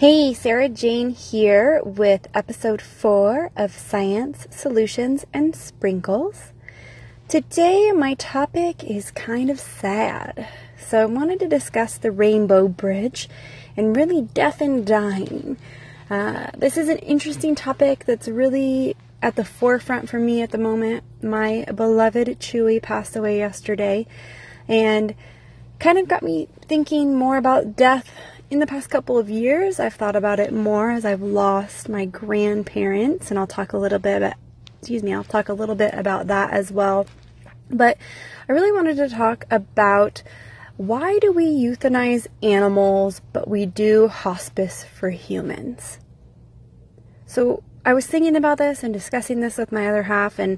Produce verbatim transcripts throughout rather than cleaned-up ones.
Hey, Sarah Jane here with episode four of Science, Solutions, and Sprinkles. Today, my topic is kind of sad. So I wanted to discuss the Rainbow Bridge and really death and dying. Uh, this is an interesting topic that's really at the forefront for me at the moment. My beloved Chewy passed away yesterday and kind of got me thinking more about death. In the past couple of years, I've thought about it more as I've lost my grandparents, and I'll talk a little bit about, excuse me, I'll talk a little bit about that as well. But I really wanted to talk about why do we euthanize animals, but we do hospice for humans? So I was thinking about this and discussing this with my other half, and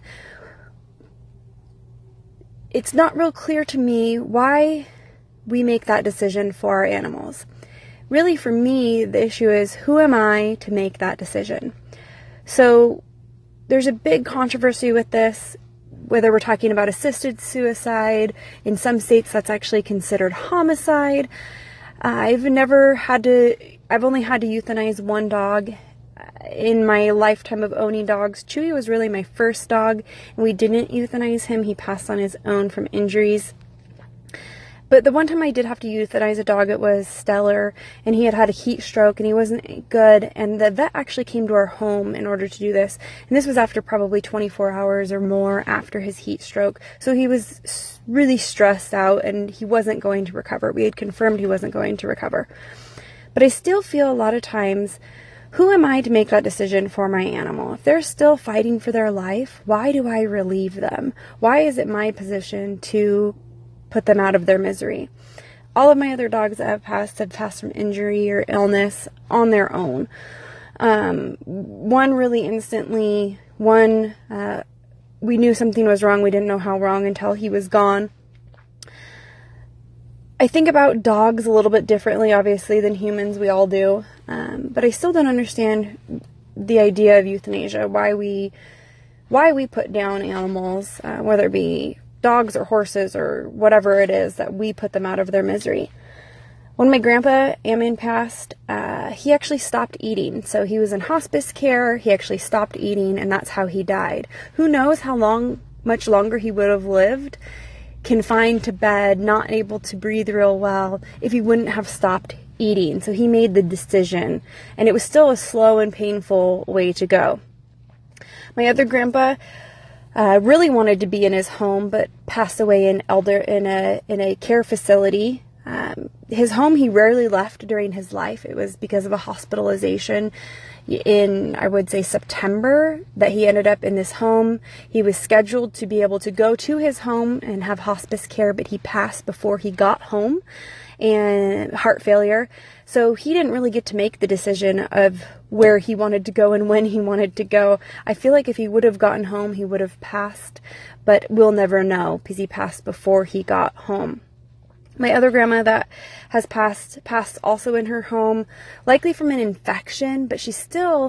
it's not real clear to me why we make that decision for our animals. Really, for me, the issue is, who am I to make that decision? So there's a big controversy with this, whether we're talking about assisted suicide. In some states, that's actually considered homicide. Uh, I've never had to, I've only had to euthanize one dog in my lifetime of owning dogs. Chewy was really my first dog, and we didn't euthanize him. He passed on his own from injuries. But the one time I did have to euthanize a dog, it was Stellar, and he had had a heat stroke, and he wasn't good, and the vet actually came to our home in order to do this, and this was after probably twenty-four hours or more after his heat stroke, so he was really stressed out, and he wasn't going to recover. We had confirmed he wasn't going to recover. But I still feel a lot of times, who am I to make that decision for my animal? If they're still fighting for their life, why do I relieve them? Why is it my position to put them out of their misery? All of my other dogs that have passed have passed from injury or illness on their own. Um, one really instantly, one, uh, we knew something was wrong. We didn't know how wrong until he was gone. I think about dogs a little bit differently, obviously, than humans. We all do. Um, but I still don't understand the idea of euthanasia, why we, why we put down animals, uh, whether it be dogs or horses or whatever it is, that we put them out of their misery. When my grandpa Amin passed, uh, he actually stopped eating. So he was in hospice care. He actually stopped eating, and that's how he died. Who knows how long, much longer he would have lived, confined to bed, not able to breathe real well, if he wouldn't have stopped eating. So he made the decision, and it was still a slow and painful way to go. My other grandpa Uh, really wanted to be in his home, but passed away in elder in a in a care facility. Um, his home he rarely left during his life. It was because of a hospitalization in, I would say, September that he ended up in this home. He was scheduled to be able to go to his home and have hospice care, but he passed before he got home, and heart failure. So he didn't really get to make the decision of where he wanted to go and when he wanted to go. I feel like if he would have gotten home, he would have passed, but we'll never know because he passed before he got home. My other grandma that has passed, passed also in her home, likely from an infection, but she still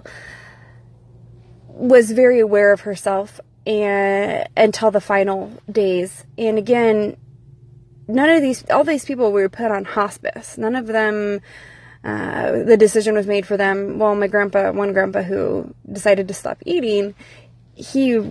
was very aware of herself and until the final days. And again, none of these, all these people were put on hospice. None of them, uh, the decision was made for them. Well, my grandpa, one grandpa who decided to stop eating, he,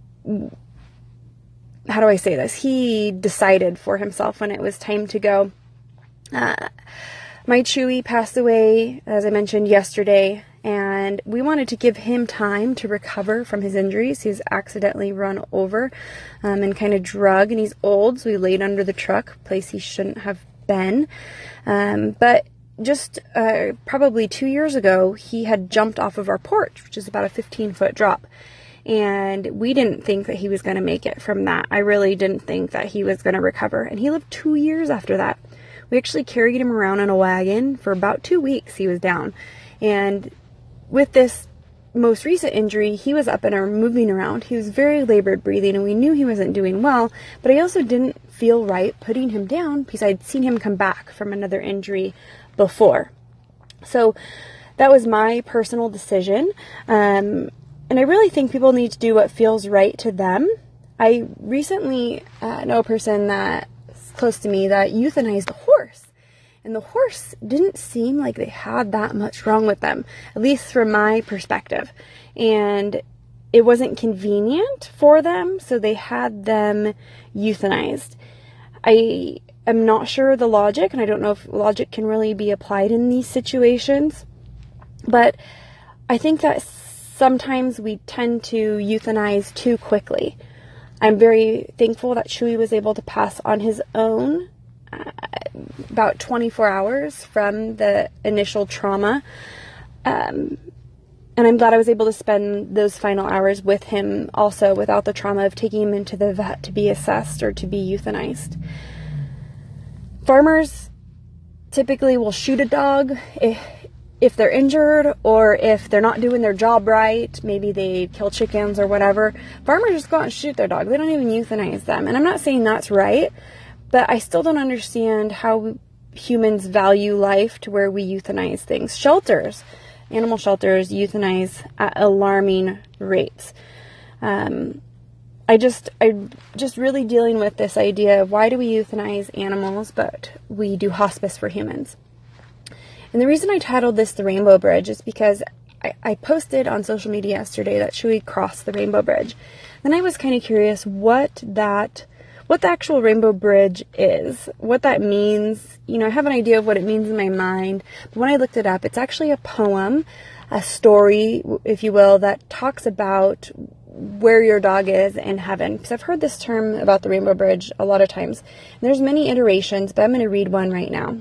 how do I say this? He decided for himself when it was time to go. Uh, my Chewy passed away, as I mentioned yesterday, and we wanted to give him time to recover from his injuries. He was accidentally run over um, and kind of drug, and he's old, so he laid under the truck, a place he shouldn't have been. Um, but just uh, probably two years ago, he had jumped off of our porch, which is about a fifteen-foot drop. And we didn't think that he was going to make it from that. I really didn't think that he was going to recover. And he lived two years after that. We actually carried him around in a wagon for about two weeks. He was down. And with this most recent injury, he was up and moving around. He was very labored breathing, and we knew he wasn't doing well. But I also didn't feel right putting him down because I'd seen him come back from another injury before. So that was my personal decision. Um, And I really think people need to do what feels right to them. I recently uh, know a person that's close to me that euthanized a horse. And the horse didn't seem like they had that much wrong with them, at least from my perspective. And it wasn't convenient for them, so they had them euthanized. I am not sure of the logic, and I don't know if logic can really be applied in these situations, but I think that sometimes we tend to euthanize too quickly. I'm very thankful that Chewy was able to pass on his own uh, about twenty-four hours from the initial trauma. Um, and I'm glad I was able to spend those final hours with him also without the trauma of taking him into the vet to be assessed or to be euthanized. Farmers typically will shoot a dog if, if they're injured or if they're not doing their job right. Maybe they kill chickens or whatever. Farmers just go out and shoot their dog. They don't even euthanize them. And I'm not saying that's right, but I still don't understand how humans value life to where we euthanize things. Shelters, animal shelters euthanize at alarming rates. Um, I just, I just really dealing with this idea of why do we euthanize animals, but we do hospice for humans. And the reason I titled this The Rainbow Bridge is because I, I posted on social media yesterday that Chewy crossed the Rainbow Bridge. Then I was kind of curious what that, what the actual Rainbow Bridge is, what that means. You know, I have an idea of what it means in my mind, but when I looked it up, it's actually a poem, a story, if you will, that talks about where your dog is in heaven. Because I've heard this term about the Rainbow Bridge a lot of times. And there's many iterations, but I'm going to read one right now.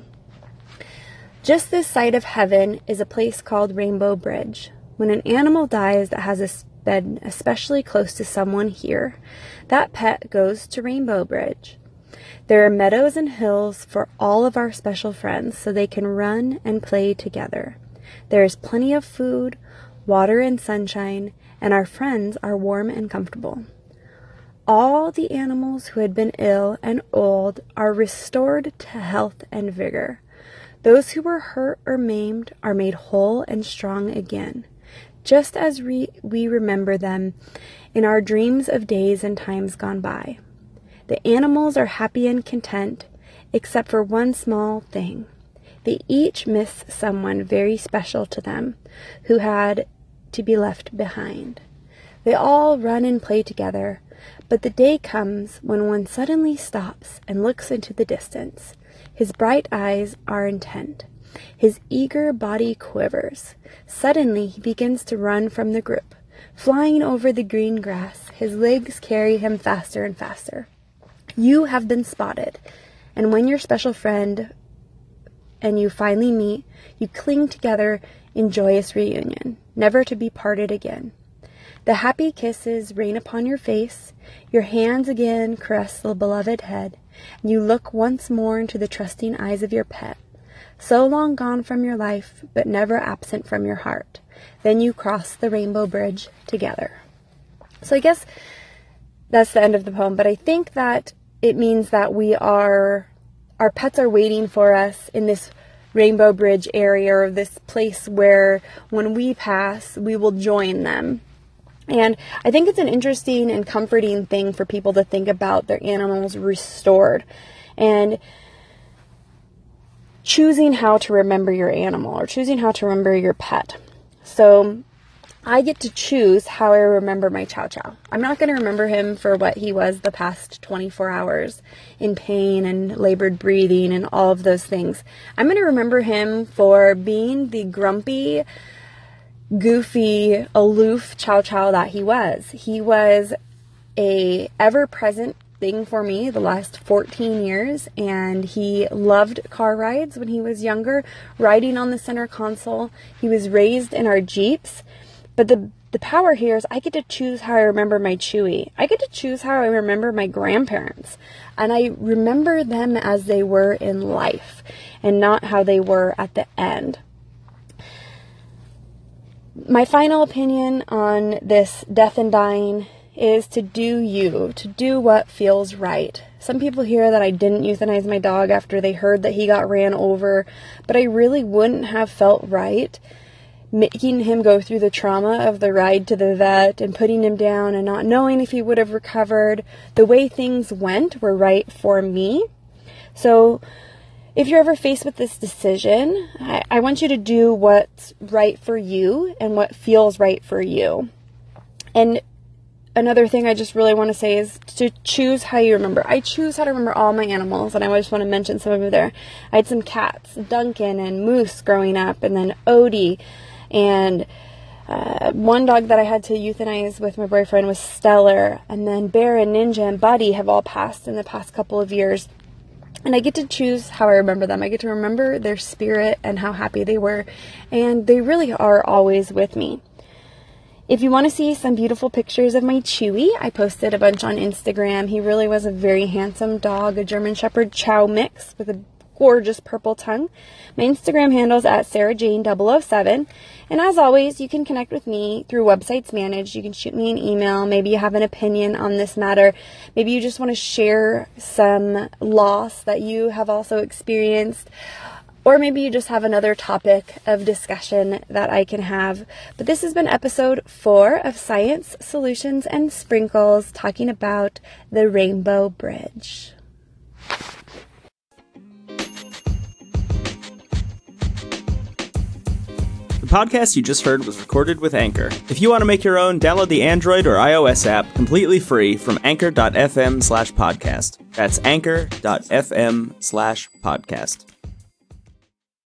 Just this side of heaven is a place called Rainbow Bridge. When an animal dies that has been especially close to someone here, that pet goes to Rainbow Bridge. There are meadows and hills for all of our special friends so they can run and play together. There is plenty of food, water and sunshine, and our friends are warm and comfortable. All the animals who had been ill and old are restored to health and vigor. Those who were hurt or maimed are made whole and strong again, just as we, we remember them in our dreams of days and times gone by. The animals are happy and content, except for one small thing. They each miss someone very special to them who had to be left behind. They all run and play together, but the day comes when one suddenly stops and looks into the distance. His bright eyes are intent. His eager body quivers. Suddenly he begins to run from the group. Flying over the green grass, his legs carry him faster and faster. You have been spotted, and when your special friend and you finally meet, you cling together in joyous reunion, never to be parted again. The happy kisses rain upon your face, your hands again caress the beloved head, and you look once more into the trusting eyes of your pet, so long gone from your life, but never absent from your heart. Then you cross the Rainbow Bridge together. So I guess that's the end of the poem, but I think that it means that we are, our pets are waiting for us in this Rainbow Bridge area, or this place where when we pass, we will join them. And I think it's an interesting and comforting thing for people to think about their animals restored. And choosing how to remember your animal, or choosing how to remember your pet. So I get to choose how I remember my Chow Chow. I'm not going to remember him for what he was the past twenty-four hours in pain and labored breathing and all of those things. I'm going to remember him for being the grumpy, goofy, aloof Chow Chow that he was. He was a ever-present thing for me the last fourteen years, and he loved car rides when he was younger, riding on the center console. He was raised in our Jeeps. But the the power here is I get to choose how I remember my Chewy. I get to choose how I remember my grandparents. And I remember them as they were in life and not how they were at the end. My final opinion on this death and dying is to do you, to do what feels right. Some people hear that I didn't euthanize my dog after they heard that he got ran over, but I really wouldn't have felt right making him go through the trauma of the ride to the vet and putting him down and not knowing if he would have recovered. The way things went were right for me. So if you're ever faced with this decision, I, I want you to do what's right for you and what feels right for you. And another thing I just really want to say is to choose how you remember. I choose how to remember all my animals, and I just want to mention some of them there. I had some cats, Duncan and Moose growing up, and then Odie, and uh, one dog that I had to euthanize with my boyfriend was Stellar, and then Bear and Ninja and Buddy have all passed in the past couple of years. And I get to choose how I remember them. I get to remember their spirit and how happy they were, and they really are always with me. If you want to see some beautiful pictures of my Chewy, I posted a bunch on Instagram. He really was a very handsome dog, a German Shepherd Chow mix with a gorgeous purple tongue. My Instagram handle is at Sarah Jane double oh seven. And as always, you can connect with me through Websites Managed. You can shoot me an email. Maybe you have an opinion on this matter. Maybe you just want to share some loss that you have also experienced. Or maybe you just have another topic of discussion that I can have. But this has been episode four of Science, Solutions, and Sprinkles, talking about the Rainbow Bridge. The podcast you just heard was recorded with Anchor. If you want to make your own, download the Android or iOS app completely free from anchor.fm slash podcast. That's anchor.fm slash podcast.